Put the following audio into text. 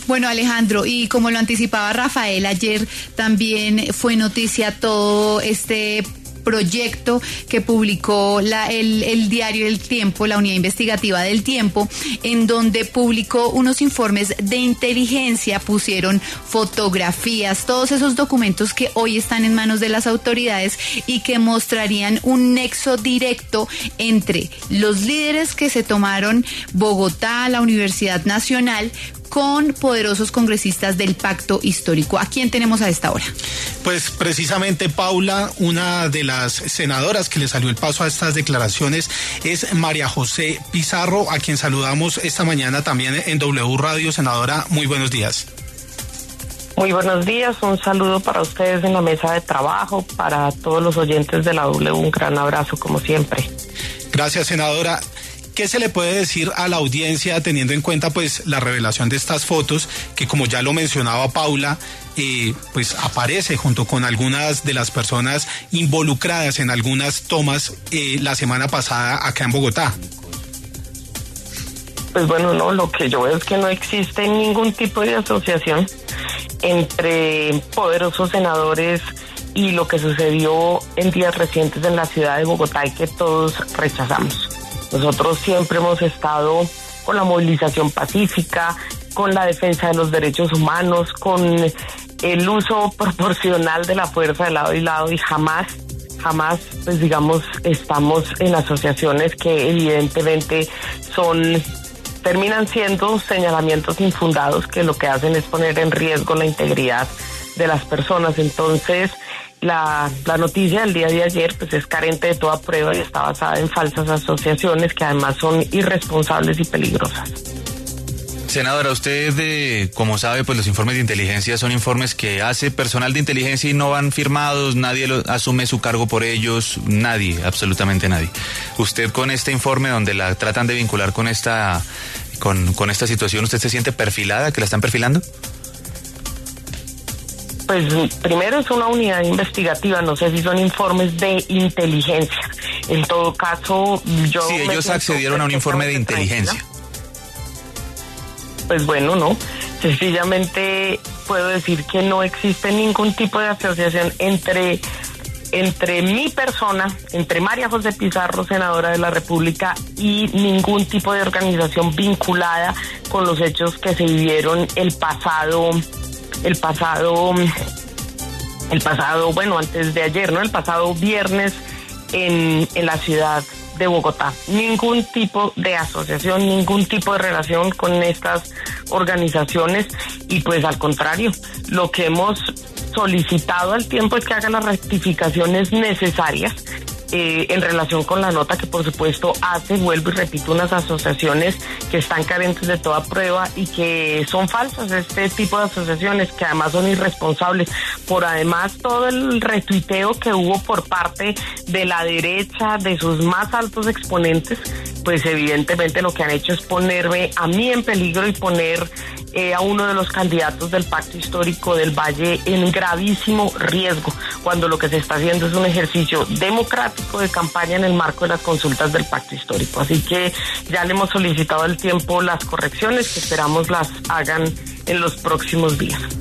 Bueno, Alejandro, y como lo anticipaba Rafael, ayer también fue noticia todo este proyecto que publicó el diario El Tiempo, la unidad investigativa del Tiempo, en donde publicó unos informes de inteligencia, pusieron fotografías, todos esos documentos que hoy están en manos de las autoridades y que mostrarían un nexo directo entre los líderes que se tomaron Bogotá, la Universidad Nacional, con poderosos congresistas del Pacto Histórico. ¿A quién tenemos a esta hora? Pues precisamente, Paula, una de las senadoras que le salió el paso a estas declaraciones es María José Pizarro, a quien saludamos esta mañana también en W Radio. Senadora, muy buenos días. Muy buenos días, un saludo para ustedes en la mesa de trabajo, para todos los oyentes de la W, un gran abrazo como siempre. Gracias, senadora. ¿Qué se le puede decir a la audiencia teniendo en cuenta pues la revelación de estas fotos que, como ya lo mencionaba Paula, pues aparece junto con algunas de las personas involucradas en algunas tomas la semana pasada acá en Bogotá? Pues bueno, no, lo que yo veo es que no existe ningún tipo de asociación entre poderosos senadores y lo que sucedió en días recientes en la ciudad de Bogotá y que todos rechazamos. Nosotros siempre hemos estado con la movilización pacífica, con la defensa de los derechos humanos, con el uso proporcional de la fuerza de lado y lado, y jamás, pues digamos, estamos en asociaciones que evidentemente terminan siendo señalamientos infundados que lo que hacen es poner en riesgo la integridad de las personas. Entonces, la noticia del día de ayer pues es carente de toda prueba y está basada en falsas asociaciones que además son irresponsables y peligrosas. Senadora, usted, como sabe, pues los informes de inteligencia son informes que hace personal de inteligencia y no van firmados, nadie asume su cargo por ellos, nadie, absolutamente nadie. Usted con este informe donde la tratan de vincular con esta situación, ¿usted se siente perfilada, que la están perfilando? Pues primero es una unidad investigativa, no sé si son informes de inteligencia. En todo caso, yo... Sí, ellos accedieron a un informe de inteligencia. Pues bueno, no. Sencillamente puedo decir que no existe ningún tipo de asociación entre mi persona, entre María José Pizarro, senadora de la República, y ningún tipo de organización vinculada con los hechos que se vivieron el pasado, bueno, antes de ayer, ¿no? El pasado viernes en la ciudad de Bogotá. Ningún tipo de asociación, ningún tipo de relación con estas organizaciones y pues al contrario, lo que hemos solicitado al tiempo es que hagan las rectificaciones necesarias en relación con la nota que por supuesto vuelvo y repito, unas asociaciones que están carentes de toda prueba y que son falsas, este tipo de asociaciones que además son irresponsables, por además todo el retuiteo que hubo por parte de la derecha, de sus más altos exponentes, pues evidentemente lo que han hecho es ponerme a mí en peligro y poner a uno de los candidatos del Pacto Histórico del Valle en gravísimo riesgo, cuando lo que se está haciendo es un ejercicio democrático de campaña en el marco de las consultas del Pacto Histórico. Así que ya le hemos solicitado al tiempo las correcciones que esperamos las hagan en los próximos días.